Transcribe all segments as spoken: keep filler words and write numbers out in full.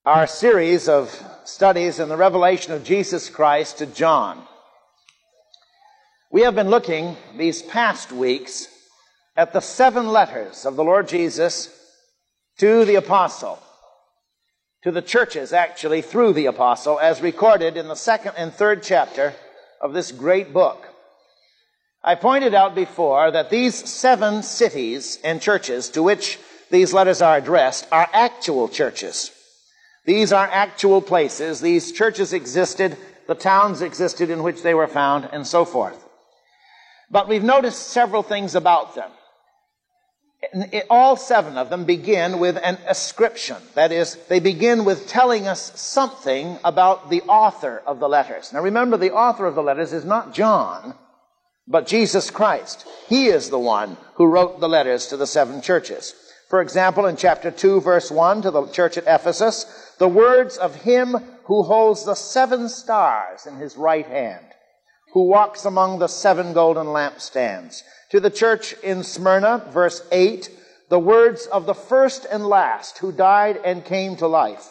our series of studies in the revelation of Jesus Christ to John. We have been looking these past weeks at the seven letters of the Lord Jesus to the apostle, to the churches actually through the apostle, as recorded in the second and third chapter of this great book. I pointed out before that these seven cities and churches to which these letters are addressed are actual churches. These are actual places. These churches existed, the towns existed in which they were found, and so forth. But we've noticed several things about them. All seven of them begin with an ascription. That is, they begin with telling us something about the author of the letters. Now remember, the author of the letters is not John, but Jesus Christ. He is the one who wrote the letters to the seven churches. For example, in chapter two, verse one, to the church at Ephesus, the words of him who holds the seven stars in his right hand, who walks among the seven golden lampstands. To the church in Smyrna, verse eight, the words of the first and last who died and came to life.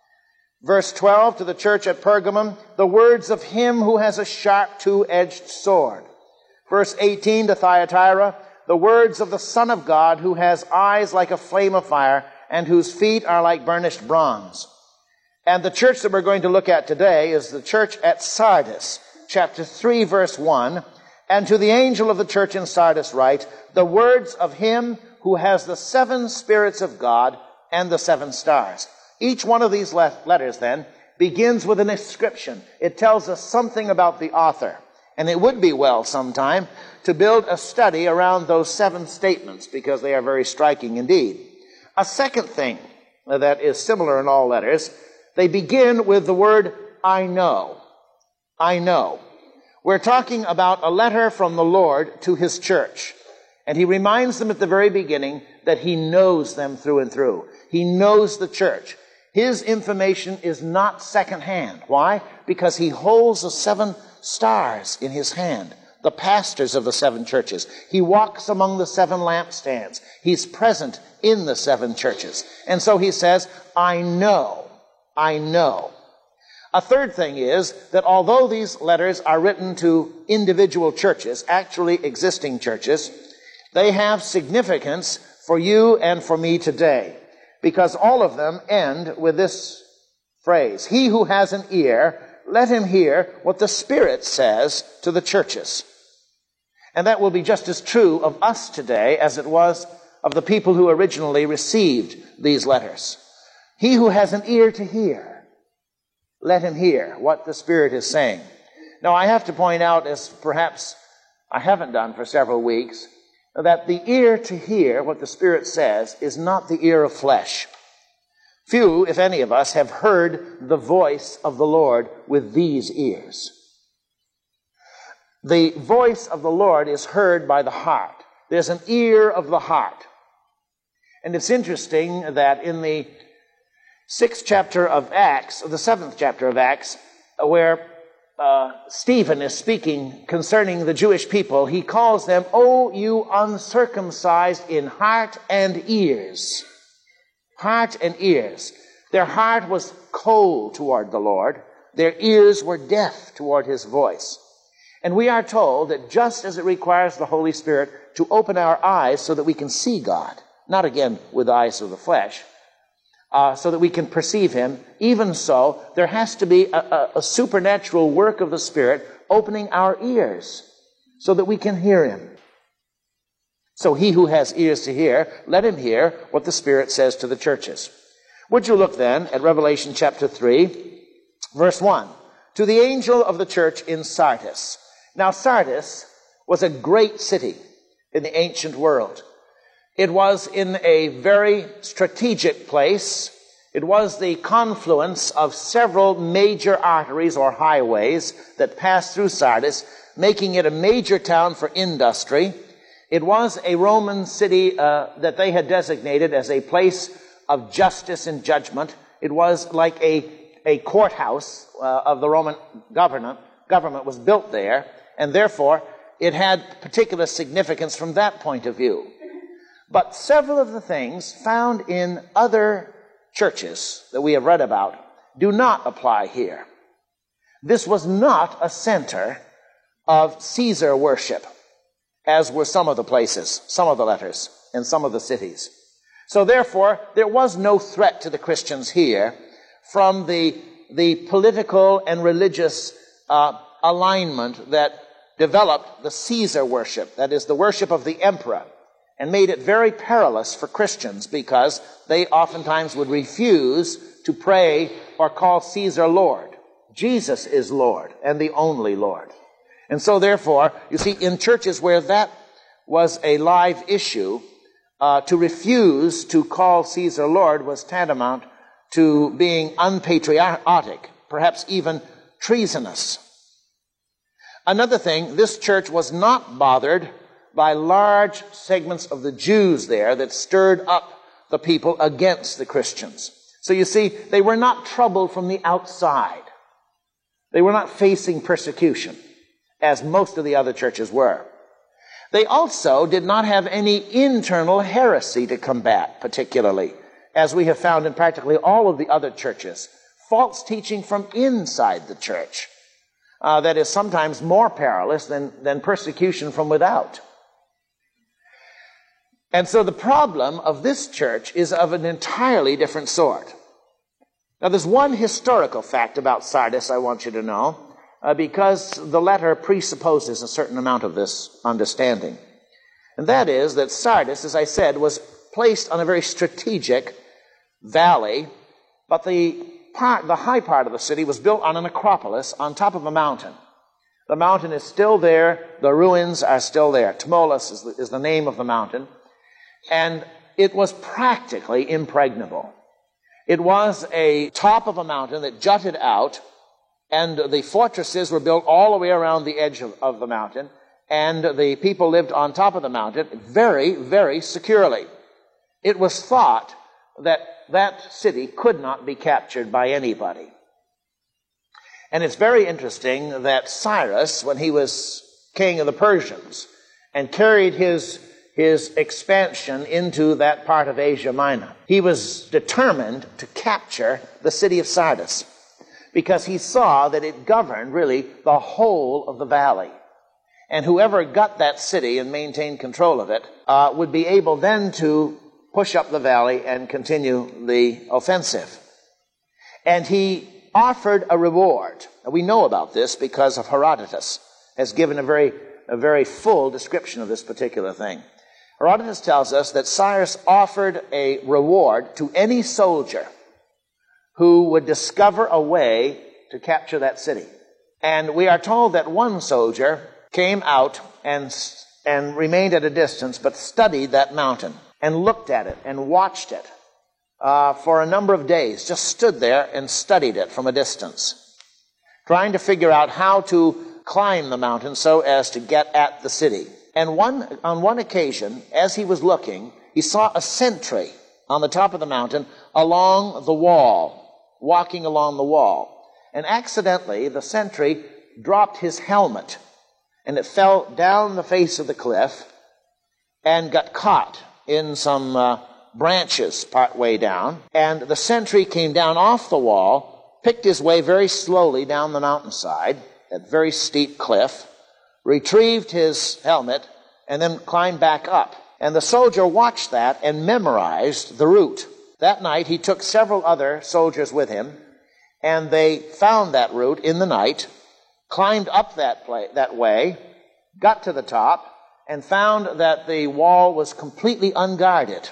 Verse twelve, to the church at Pergamum, the words of him who has a sharp two-edged sword. Verse eighteen, to Thyatira, the words of the Son of God who has eyes like a flame of fire and whose feet are like burnished bronze. And the church that we're going to look at today is the church at Sardis, chapter three, verse one. And to the angel of the church in Sardis write, the words of him who has the seven spirits of God and the seven stars. Each one of these letters, then, begins with an inscription. It tells us something about the author. And it would be well sometime to build a study around those seven statements, because they are very striking indeed. A second thing that is similar in all letters, they begin with the word, I know. I know. We're talking about a letter from the Lord to his church. And he reminds them at the very beginning that he knows them through and through. He knows the church. His information is not secondhand. Why? Because he holds the seven stars in his hand, the pastors of the seven churches. He walks among the seven lampstands. He's present in the seven churches. And so he says, I know, I know. A third thing is that although these letters are written to individual churches, actually existing churches, they have significance for you and for me today, because all of them end with this phrase, he who has an ear, let him hear what the Spirit says to the churches. And that will be just as true of us today as it was of the people who originally received these letters. He who has an ear to hear, let him hear what the Spirit is saying. Now, I have to point out, as perhaps I haven't done for several weeks, that the ear to hear what the Spirit says is not the ear of flesh. Few, if any of us, have heard the voice of the Lord with these ears. The voice of the Lord is heard by the heart. There's an ear of the heart. And it's interesting that in the sixth chapter of Acts, or the seventh chapter of Acts, where uh, Stephen is speaking concerning the Jewish people, he calls them, O you uncircumcised in heart and ears. Heart and ears. Their heart was cold toward the Lord. Their ears were deaf toward his voice. And we are told that just as it requires the Holy Spirit to open our eyes so that we can see God, not again with the eyes of the flesh, uh, so that we can perceive him, even so, there has to be a, a, a supernatural work of the Spirit opening our ears so that we can hear him. So he who has ears to hear, let him hear what the Spirit says to the churches. Would you look then at Revelation chapter three, verse one. To the angel of the church in Sardis. Now Sardis was a great city in the ancient world. It was in a very strategic place. It was the confluence of several major arteries or highways that passed through Sardis, making it a major town for industry. It was a Roman city uh, that they had designated as a place of justice and judgment. It was like a, a courthouse uh, of the Roman government. Government was built there, and therefore it had particular significance from that point of view. But several of the things found in other churches that we have read about do not apply here. This was not a center of Caesar worship, as were some of the places, some of the letters, and some of the cities. So therefore, there was no threat to the Christians here from the, the political and religious uh, alignment that developed the Caesar worship, that is, the worship of the emperor, and made it very perilous for Christians because they oftentimes would refuse to pray or call Caesar Lord. Jesus is Lord and the only Lord. And so therefore, you see, in churches where that was a live issue, uh, to refuse to call Caesar Lord was tantamount to being unpatriotic, perhaps even treasonous. Another thing, this church was not bothered by large segments of the Jews there that stirred up the people against the Christians. So you see, they were not troubled from the outside. They were not facing persecution, as most of the other churches were. They also did not have any internal heresy to combat, particularly, as we have found in practically all of the other churches. False teaching from inside the church. Uh, that is sometimes more perilous than, than persecution from without. And so the problem of this church is of an entirely different sort. Now there's one historical fact about Sardis I want you to know, uh, because the letter presupposes a certain amount of this understanding. And that is that Sardis, as I said, was placed on a very strategic valley, but the part, the high part of the city was built on an acropolis on top of a mountain. The mountain is still there. The ruins are still there. Tmolus is the, is the name of the mountain. And it was practically impregnable. It was a top of a mountain that jutted out, and the fortresses were built all the way around the edge of, of the mountain, and the people lived on top of the mountain very, very securely. It was thought that that city could not be captured by anybody. And it's very interesting that Cyrus, when he was king of the Persians and carried his, his expansion into that part of Asia Minor, he was determined to capture the city of Sardis because he saw that it governed really the whole of the valley. And whoever got that city and maintained control of it uh, would be able then to push up the valley and continue the offensive. And he offered a reward. Now, we know about this because of Herodotus has given a very, a very full description of this particular thing. Herodotus tells us that Cyrus offered a reward to any soldier who would discover a way to capture that city. And we are told that one soldier came out and, and remained at a distance, but studied that mountain and looked at it and watched it uh, for a number of days, just stood there and studied it from a distance, trying to figure out how to climb the mountain so as to get at the city. And one, on one occasion, as he was looking, he saw a sentry on the top of the mountain along the wall, walking along the wall. And accidentally, the sentry dropped his helmet, and it fell down the face of the cliff and got caught in some uh, branches part way down. And the sentry came down off the wall, picked his way very slowly down the mountainside, that very steep cliff, retrieved his helmet, and then climbed back up. And the soldier watched that and memorized the route. That night, he took several other soldiers with him, and they found that route in the night, climbed up that, play, that way, got to the top, and found that the wall was completely unguarded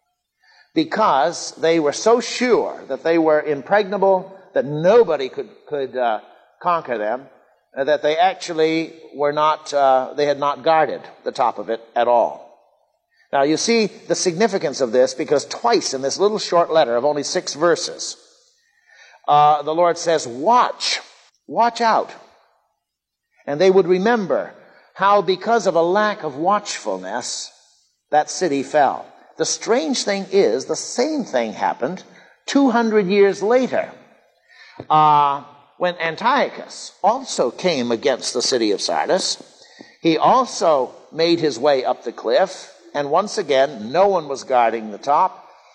because they were so sure that they were impregnable, that nobody could, could uh, conquer them, uh, that they actually were not, uh, they had not guarded the top of it at all. Now you see the significance of this because twice in this little short letter of only six verses, uh, the Lord says, watch, watch out. And they would remember how because of a lack of watchfulness, that city fell. The strange thing is, the same thing happened two hundred years later, uh, when Antiochus also came against the city of Sardis. He also made his way up the cliff, and once again, no one was guarding the top,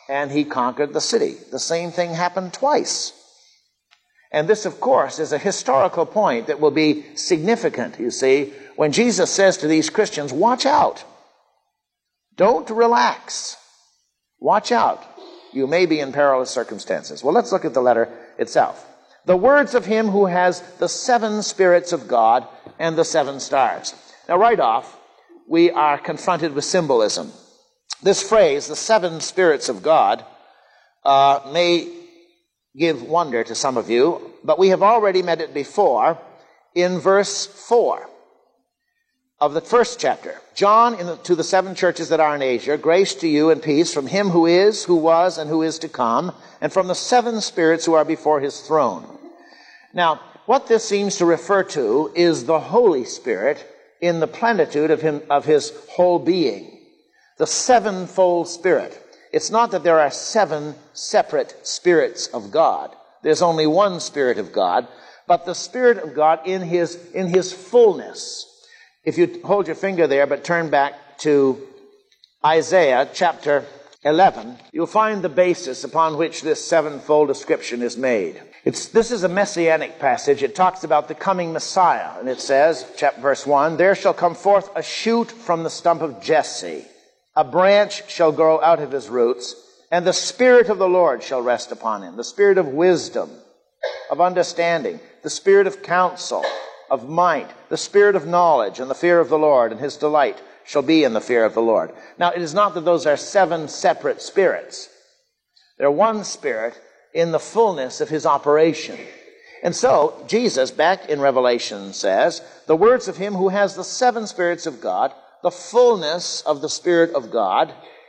and he conquered the city. The same thing happened twice. And this, of course, is a historical point that will be significant, you see, when Jesus says to these Christians, watch out. Don't relax. Watch out. You may be in perilous circumstances. Well, let's look at the letter itself. The words of him who has the seven spirits of God and the seven stars. Now, right off, we are confronted with symbolism. This phrase, the seven spirits of God, uh, may give wonder to some of you, but we have already met it before in verse four of the first chapter. John, in the, to the seven churches that are in Asia, grace to you and peace from him who is, who was, and who is to come, and from the seven spirits who are before his throne. Now, what this seems to refer to is the Holy Spirit in the plenitude of him, of his whole being. The sevenfold Spirit. It's not that there are seven separate spirits of God. There's only one Spirit of God, but the Spirit of God in his, in his fullness. If you hold your finger there, but turn back to Isaiah chapter eleven, you'll find the basis upon which this sevenfold description is made. It's, this is a messianic passage. It talks about the coming Messiah, and it says, chapter verse one, there shall come forth a shoot from the stump of Jesse. A branch shall grow out of his roots, and the Spirit of the Lord shall rest upon him. The Spirit of wisdom, of understanding, the Spirit of counsel, of might, the Spirit of knowledge, and the fear of the Lord, and his delight shall be in the fear of the Lord. Now, it is not that those are seven separate spirits. They're one Spirit in the fullness of his operation. And so, Jesus, back in Revelation, says, the words of him who has the seven spirits of God, the fullness of the Spirit of God,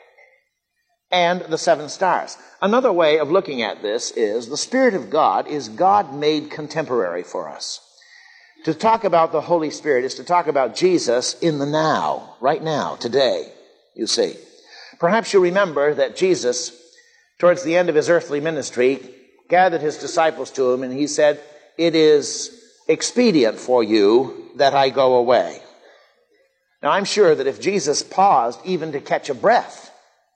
and the seven stars. Another way of looking at this is the Spirit of God is God made contemporary for us. To talk about the Holy Spirit is to talk about Jesus in the now, right now, today, you see. Perhaps you remember that Jesus, towards the end of his earthly ministry, gathered his disciples to him, and he said, it is expedient for you that I go away. Now, I'm sure that if Jesus paused even to catch a breath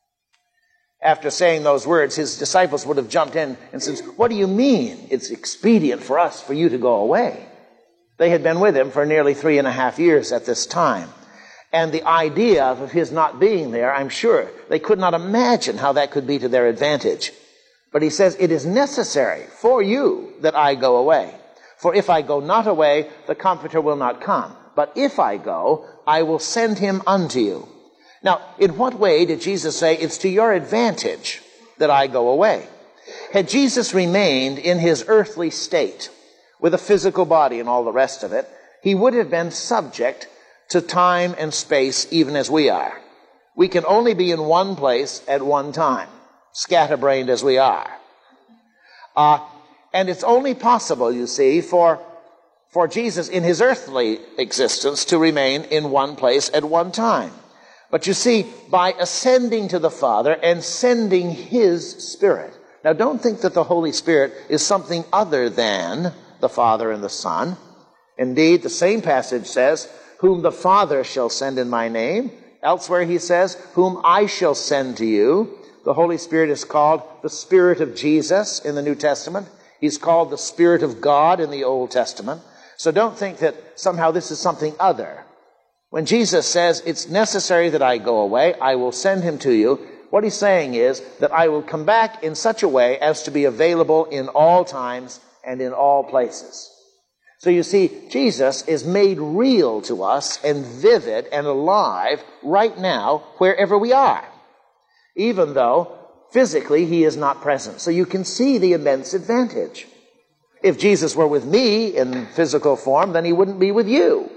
after saying those words, his disciples would have jumped in and said, what do you mean it's expedient for us, for you to go away? They had been with him for nearly three and a half years at this time. And the idea of his not being there, I'm sure, they could not imagine how that could be to their advantage. But he says, it is necessary for you that I go away. For if I go not away, the Comforter will not come. But if I go, I will send him unto you. Now, in what way did Jesus say, it's to your advantage that I go away? Had Jesus remained in his earthly state, with a physical body and all the rest of it, he would have been subject to time and space even as we are. We can only be in one place at one time, scatterbrained as we are. Uh, and it's only possible, you see, for, for Jesus in his earthly existence to remain in one place at one time. But you see, by ascending to the Father and sending his Spirit. Now, don't think that the Holy Spirit is something other than the Father and the Son. Indeed, the same passage says, whom the Father shall send in my name. Elsewhere he says, whom I shall send to you. The Holy Spirit is called the Spirit of Jesus in the New Testament. He's called the Spirit of God in the Old Testament. So don't think that somehow this is something other. When Jesus says, it's necessary that I go away, I will send him to you, what he's saying is that I will come back in such a way as to be available in all times and in all places. So you see, Jesus is made real to us and vivid and alive right now wherever we are, even though physically he is not present. So you can see the immense advantage. If Jesus were with me in physical form, then he wouldn't be with you,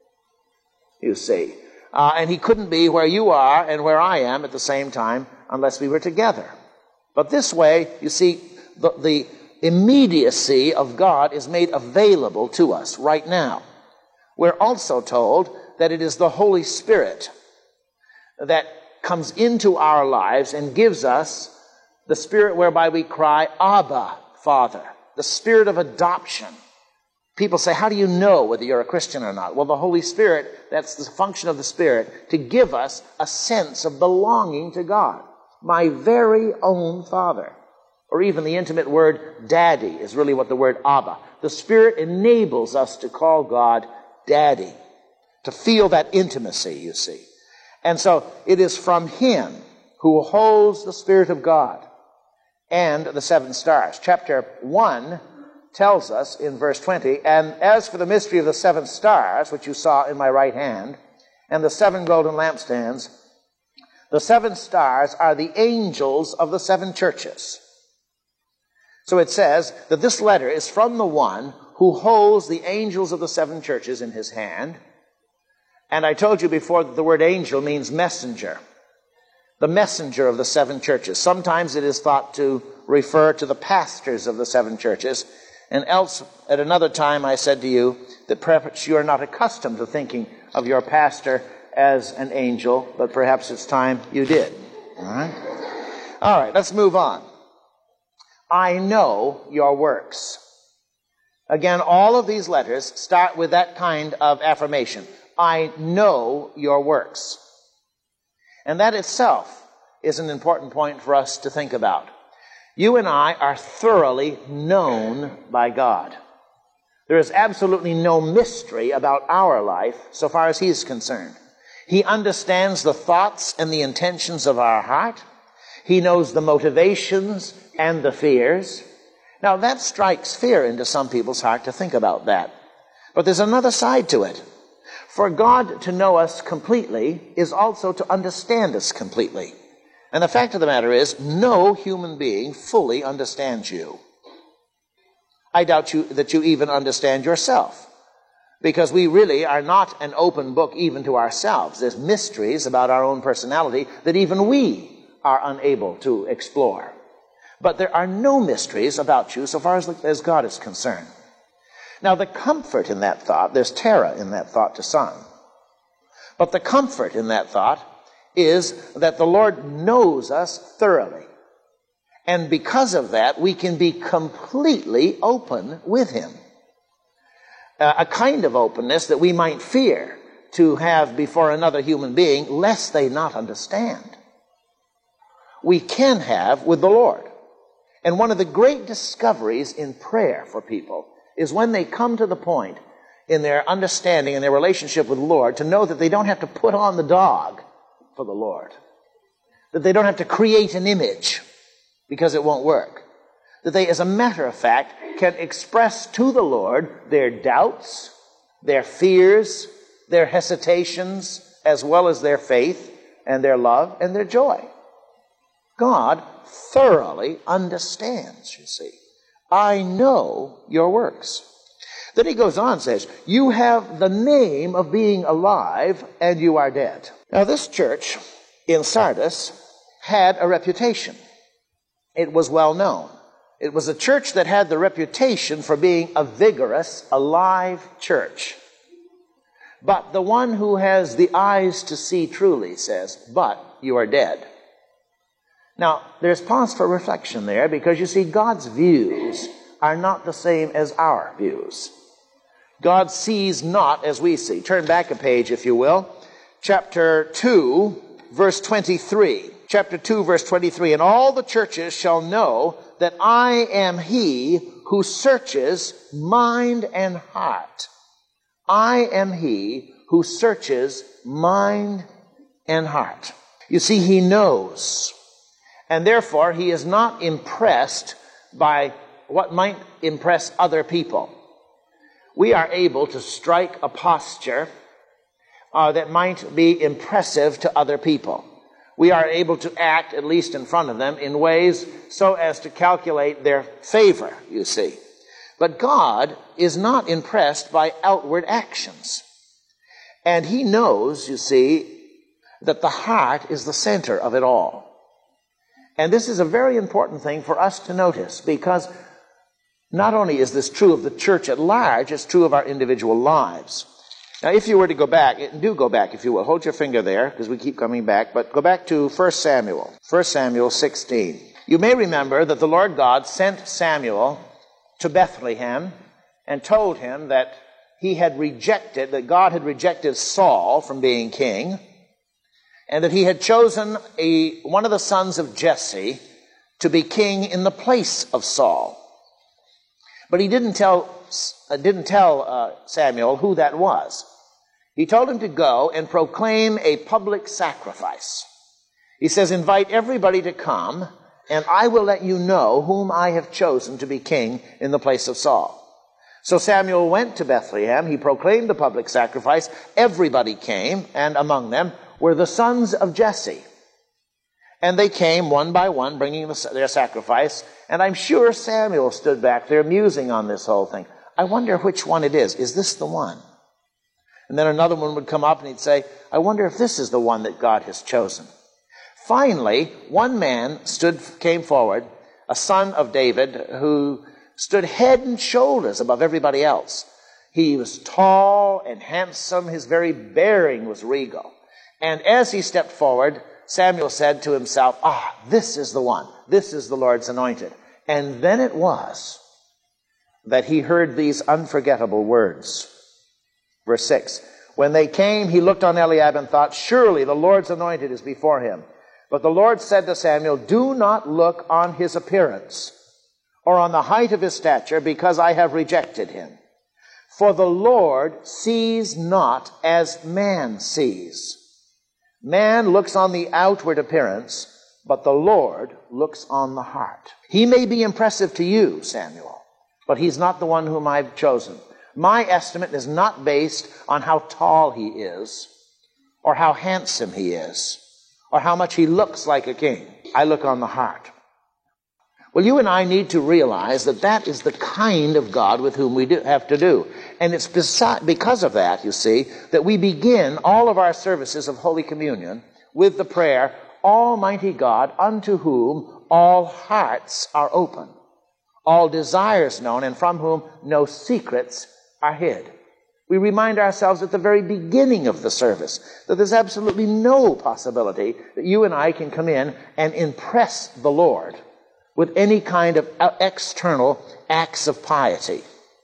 you see. Uh, and he couldn't be where you are and where I am at the same time unless we were together. But this way, you see, the, the immediacy of God is made available to us right now. We're also told that it is the Holy Spirit that comes into our lives and gives us the Spirit whereby we cry, Abba, Father, the Spirit of adoption. People say, how do you know whether you're a Christian or not? Well, the Holy Spirit, that's the function of the Spirit, to give us a sense of belonging to God. my very own Father. Or even the intimate word daddy is really what the word Abba. The Spirit enables us to call God daddy, to feel that intimacy, you see. And so it is from him who holds the Spirit of God and the seven stars. Chapter one tells us in verse twenty, and as for the mystery of the seven stars, which you saw in my right hand, and the seven golden lampstands, the seven stars are the angels of the seven churches. So it says that this letter is from the one who holds the angels of the seven churches in his hand. And I told you before that the word angel means messenger. The messenger of the seven churches. Sometimes it is thought to refer to the pastors of the seven churches. And else, at another time, I said to you that perhaps you are not accustomed to thinking of your pastor as an angel, but perhaps it's time you did. All right? All right, let's move on. I know your works. Again, all of these letters start with that kind of affirmation. I know your works. And that itself is an important point for us to think about. You and I are thoroughly known by God. There is absolutely no mystery about our life so far as He is concerned. He understands the thoughts and the intentions of our heart. He knows the motivations and the fears. Now, that strikes fear into some people's heart to think about that. But there's another side to it. For God to know us completely is also to understand us completely. And the fact of the matter is, no human being fully understands you. I doubt you, that you even understand yourself, because we really are not an open book even to ourselves. There's mysteries about our own personality that even we are unable to explore. But there are no mysteries about you so far as, as God is concerned. Now, the comfort in that thought, there's terror in that thought to some. But the comfort in that thought is that the Lord knows us thoroughly. And because of that, we can be completely open with Him. Uh, a kind of openness that we might fear to have before another human being, lest they not understand. We can have with the Lord. And one of the great discoveries in prayer for people is when they come to the point in their understanding and their relationship with the Lord to know that they don't have to put on the dog for the Lord. That they don't have to create an image because it won't work. That they, as a matter of fact, can express to the Lord their doubts, their fears, their hesitations, as well as their faith and their love and their joy. God thoroughly understands, you see. I know your works. Then he goes on and says, you have the name of being alive and you are dead. Now, this church in Sardis had a reputation. It was well known. It was a church that had the reputation for being a vigorous, alive church. But the one who has the eyes to see truly says, but you are dead. Now, there's pause for reflection there, because you see, God's views are not the same as our views. God sees not as we see. Turn back a page, if you will. Chapter two, verse twenty-three. Chapter two, verse twenty-three. And all the churches shall know that I am He who searches mind and heart. I am He who searches mind and heart. You see, He knows. And therefore, He is not impressed by what might impress other people. We are able to strike a posture uh, that might be impressive to other people. We are able to act, at least in front of them, in ways so as to calculate their favor, you see. But God is not impressed by outward actions. And He knows, you see, that the heart is the center of it all. And this is a very important thing for us to notice, because not only is this true of the church at large, it's true of our individual lives. Now, if you were to go back, do go back, if you will. Hold your finger there, because we keep coming back. But go back to First Samuel. First Samuel sixteen. You may remember that the Lord God sent Samuel to Bethlehem and told him that he had rejected, that God had rejected Saul from being king. and that he had chosen a, one of the sons of Jesse to be king in the place of Saul. But he didn't tell, uh, didn't tell uh, Samuel who that was. He told him to go and proclaim a public sacrifice. He says, invite everybody to come, and I will let you know whom I have chosen to be king in the place of Saul. So Samuel went to Bethlehem. He proclaimed the public sacrifice. Everybody came, and among them were the sons of Jesse. And they came one by one, bringing their sacrifice. And I'm sure Samuel stood back there musing on this whole thing. I wonder which one it is. Is this the one? And then another one would come up and he'd say, I wonder if this is the one that God has chosen. Finally, one man stood, came forward, a son of David, who stood head and shoulders above everybody else. He was tall and handsome. His very bearing was regal. And as he stepped forward, Samuel said to himself, ah, this is the one. This is the Lord's anointed. And then it was that he heard these unforgettable words. Verse six, when they came, he looked on Eliab and thought, surely the Lord's anointed is before him. But the Lord said to Samuel, do not look on his appearance or on the height of his stature, because I have rejected him. For the Lord sees not as man sees. Man looks on the outward appearance, but the Lord looks on the heart. He may be impressive to you, Samuel, but he's not the one whom I've chosen. My estimate is not based on how tall he is, or how handsome he is, or how much he looks like a king. I look on the heart. Well, you and I need to realize that that is the kind of God with whom we do have to do. And it's because of that, you see, that we begin all of our services of Holy Communion with the prayer, Almighty God, unto whom all hearts are open, all desires known, and from whom no secrets are hid. We remind ourselves at the very beginning of the service that there's absolutely no possibility that you and I can come in and impress the Lord with any kind of external acts of piety,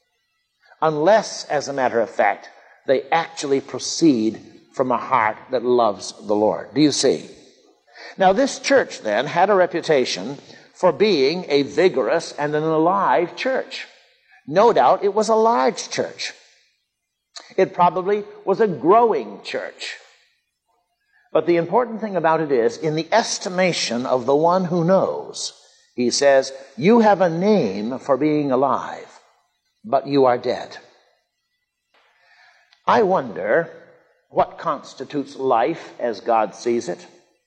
unless, as a matter of fact, they actually proceed from a heart that loves the Lord. Do you see? Now, this church, then, had a reputation for being a vigorous and an alive church. No doubt it was a large church. It probably was a growing church. But the important thing about it is, in the estimation of the one who knows, he says, you have a name for being alive, but you are dead. I wonder what constitutes life as God sees it.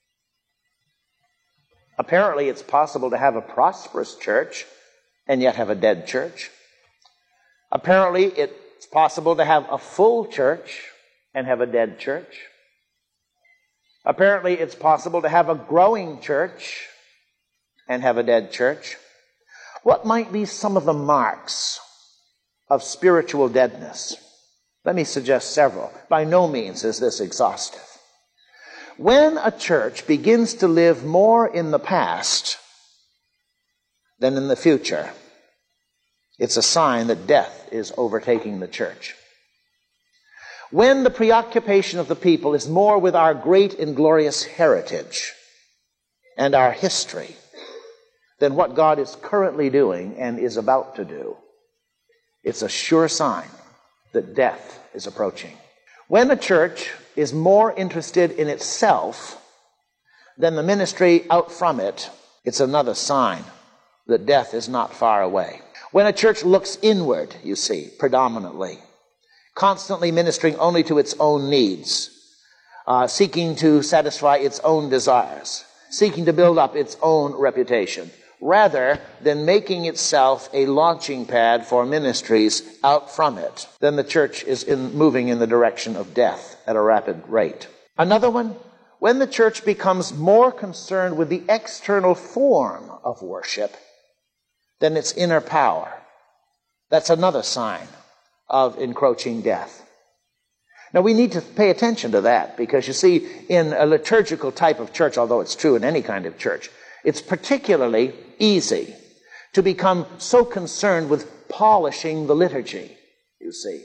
Apparently, it's possible to have a prosperous church and yet have a dead church. Apparently, it's possible to have a full church and have a dead church. Apparently, it's possible to have a growing church and have a dead church. What might be some of the marks of spiritual deadness? Let me suggest several. By no means is this exhaustive. When a church begins to live more in the past than in the future, it's a sign that death is overtaking the church. When the preoccupation of the people is more with our great and glorious heritage and our history than what God is currently doing and is about to do, it's a sure sign that death is approaching. When a church is more interested in itself than the ministry out from it, it's another sign that death is not far away. When a church looks inward, you see, predominantly, constantly ministering only to its own needs, uh, seeking to satisfy its own desires, seeking to build up its own reputation, rather than making itself a launching pad for ministries out from it, then the church is in, moving in the direction of death at a rapid rate. Another one, when the church becomes more concerned with the external form of worship than its inner power, that's another sign of encroaching death. Now, we need to pay attention to that, because you see, in a liturgical type of church, although it's true in any kind of church, it's particularly easy to become so concerned with polishing the liturgy, you see,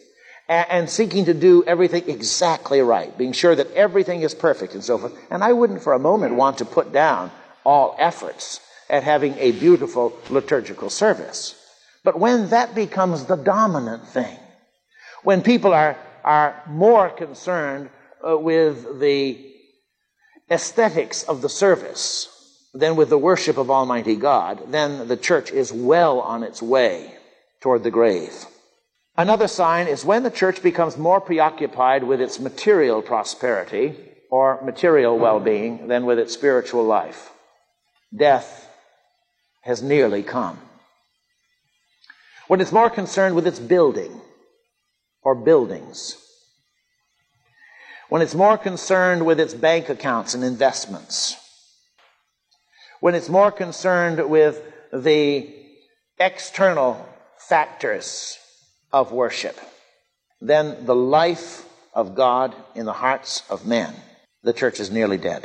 and seeking to do everything exactly right, being sure that everything is perfect and so forth. And I wouldn't for a moment want to put down all efforts at having a beautiful liturgical service. But when that becomes the dominant thing, when people are, are more concerned uh, with the aesthetics of the service than with the worship of Almighty God, then the church is well on its way toward the grave. Another sign is when the church becomes more preoccupied with its material prosperity or material well-being than with its spiritual life. Death has nearly come. When it's more concerned with its building or buildings. When it's more concerned with its bank accounts and investments. When it's more concerned with the external factors of worship than the life of God in the hearts of men, the church is nearly dead.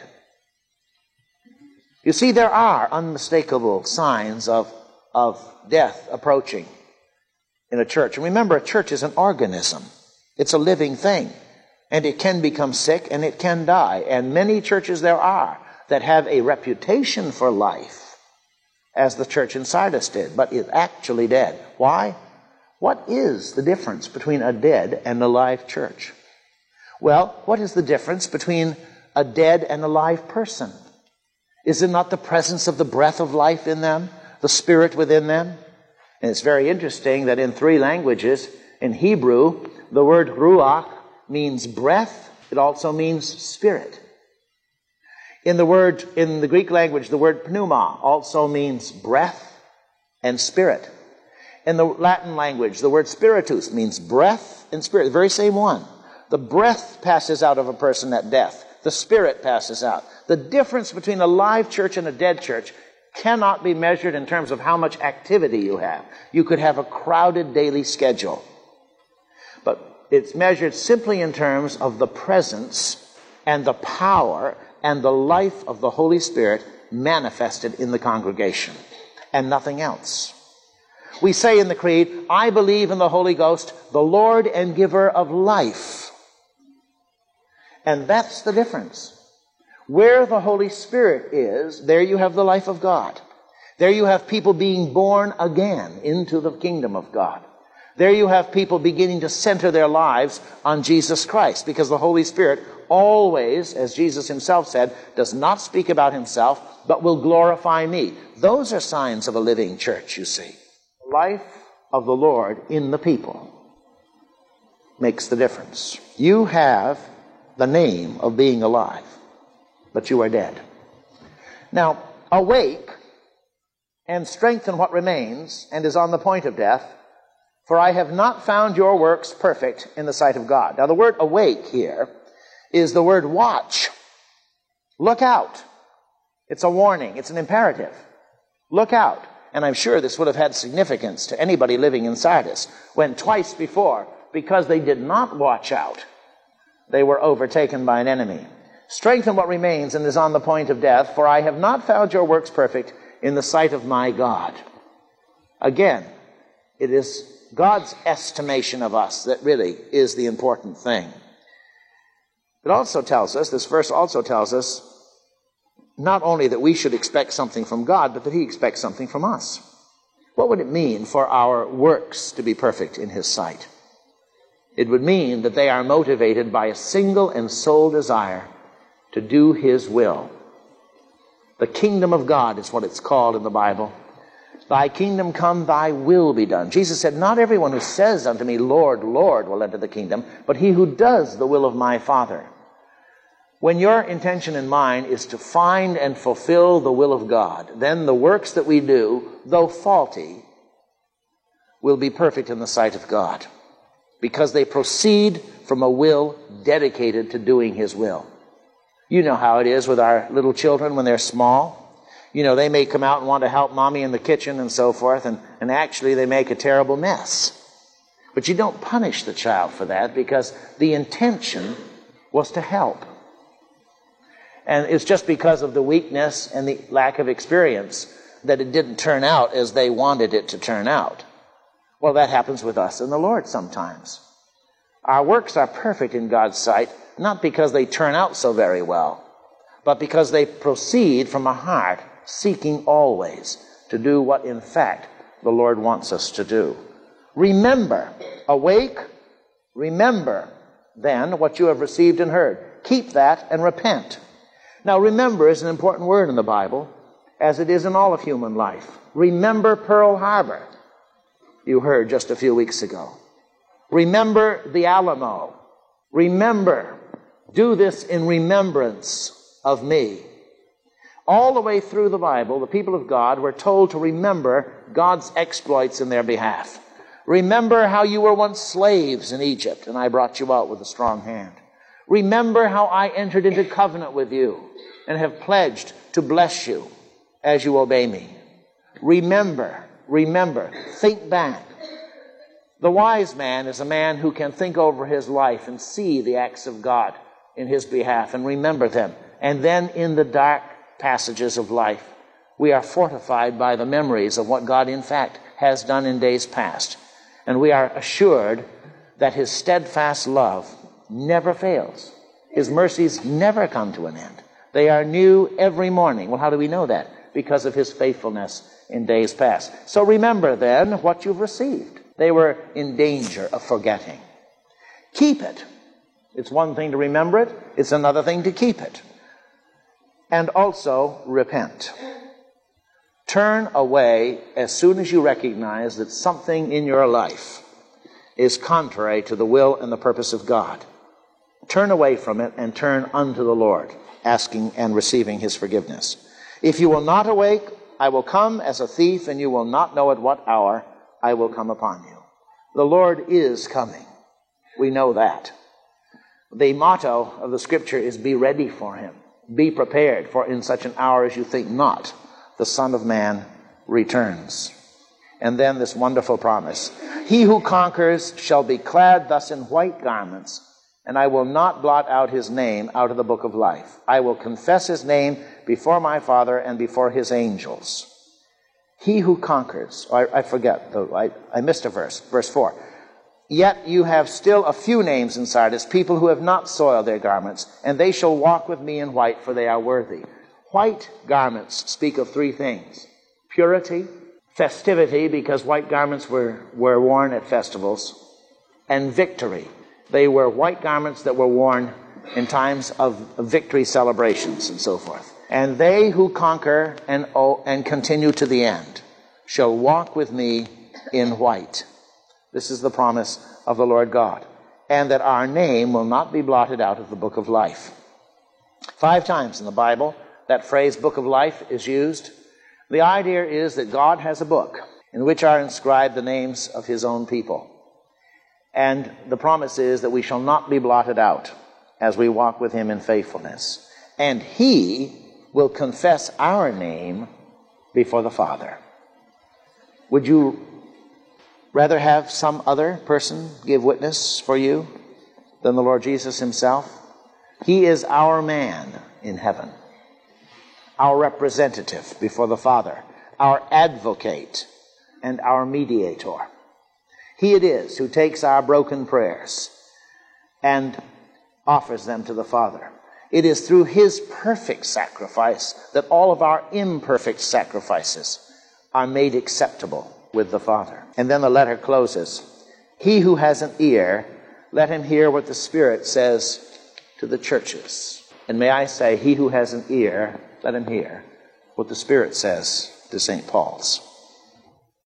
You see, there are unmistakable signs of, of death approaching in a church. And remember, a church is an organism. It's a living thing. And it can become sick and it can die. And many churches there are that have a reputation for life, as the church in Sardis did, but is actually dead. Why? What is the difference between a dead and a live church? Well, what is the difference between a dead and a live person? Is it not the presence of the breath of life in them, the spirit within them? And it's very interesting that in three languages, in Hebrew, the word ruach means breath. It also means spirit. In the word, in the Greek language, the word pneuma also means breath and spirit. In the Latin language, the word spiritus means breath and spirit, the very same one. The breath passes out of a person at death. The spirit passes out. The difference between a live church and a dead church cannot be measured in terms of how much activity you have. You could have a crowded daily schedule. But it's measured simply in terms of the presence and the power and the life of the Holy Spirit manifested in the congregation, and nothing else. We say in the Creed, I believe in the Holy Ghost, the Lord and giver of life. And that's the difference. Where the Holy Spirit is, there you have the life of God. There you have people being born again into the kingdom of God. There you have people beginning to center their lives on Jesus Christ, because the Holy Spirit always, as Jesus himself said, does not speak about himself, but will glorify me. Those are signs of a living church, you see. The life of the Lord in the people makes the difference. You have the name of being alive, but you are dead. Now, awake and strengthen what remains and is on the point of death, for I have not found your works perfect in the sight of God. Now, the word awake here is the word watch. Look out. It's a warning. It's an imperative. Look out. And I'm sure this would have had significance to anybody living in Sardis, when twice before, because they did not watch out, they were overtaken by an enemy. Strengthen what remains and is on the point of death, for I have not found your works perfect in the sight of my God. Again, it is God's estimation of us that really is the important thing. It also tells us, this verse also tells us, not only that we should expect something from God, but that he expects something from us. What would it mean for our works to be perfect in his sight? It would mean that they are motivated by a single and sole desire to do his will. The kingdom of God is what it's called in the Bible. Thy kingdom come, thy will be done. Jesus said, not everyone who says unto me, Lord, Lord, will enter the kingdom, but he who does the will of my Father. When your intention and mine is to find and fulfill the will of God, then the works that we do, though faulty, will be perfect in the sight of God, because they proceed from a will dedicated to doing his will. You know how it is with our little children when they're small. You know, they may come out and want to help mommy in the kitchen and so forth, and, and actually they make a terrible mess. But you don't punish the child for that, because the intention was to help. And it's just because of the weakness and the lack of experience that it didn't turn out as they wanted it to turn out. Well, that happens with us and the Lord sometimes. Our works are perfect in God's sight, not because they turn out so very well, but because they proceed from a heart seeking always to do what, in fact, the Lord wants us to do. Remember, awake, remember then what you have received and heard. Keep that and repent. Now, remember is an important word in the Bible, as it is in all of human life. Remember Pearl Harbor, you heard just a few weeks ago. Remember the Alamo. Remember, do this in remembrance of me. All the way through the Bible, the people of God were told to remember God's exploits in their behalf. Remember how you were once slaves in Egypt, and I brought you out with a strong hand. Remember how I entered into covenant with you and have pledged to bless you as you obey me. Remember, remember, think back. The wise man is a man who can think over his life and see the acts of God in his behalf and remember them. And then in the dark passages of life, we are fortified by the memories of what God, in fact, has done in days past. And we are assured that his steadfast love never fails. His mercies never come to an end. They are new every morning. Well, how do we know that? Because of his faithfulness in days past. So remember then what you've received. They were in danger of forgetting. Keep it. It's one thing to remember it. It's another thing to keep it. And also repent. Turn away as soon as you recognize that something in your life is contrary to the will and the purpose of God. Turn away from it and turn unto the Lord, asking and receiving his forgiveness. If you will not awake, I will come as a thief, and you will not know at what hour I will come upon you. The Lord is coming. We know that. The motto of the Scripture is be ready for him. Be prepared, for in such an hour as you think not, the Son of Man returns. And then this wonderful promise. He who conquers shall be clad thus in white garments, and I will not blot out his name out of the book of life. I will confess his name before my Father and before his angels. He who conquers, I, I forget, I, I missed a verse, verse four. Yet you have still a few names in Sardis, people who have not soiled their garments, and they shall walk with me in white, for they are worthy. White garments speak of three things. Purity, festivity, because white garments were, were worn at festivals, and victory. They were white garments that were worn in times of victory celebrations and so forth. And they who conquer and, oh, and continue to the end shall walk with me in white. This is the promise of the Lord God. And that our name will not be blotted out of the book of life. Five times in the Bible, that phrase book of life is used. The idea is that God has a book in which are inscribed the names of his own people. And the promise is that we shall not be blotted out as we walk with him in faithfulness. And he will confess our name before the Father. Would you rather have some other person give witness for you than the Lord Jesus himself? He is our man in heaven, our representative before the Father, our advocate and our mediator. He it is who takes our broken prayers and offers them to the Father. It is through his perfect sacrifice that all of our imperfect sacrifices are made acceptable with the Father. And then the letter closes. He who has an ear, let him hear what the Spirit says to the churches. And may I say, he who has an ear, let him hear what the Spirit says to Saint Paul's.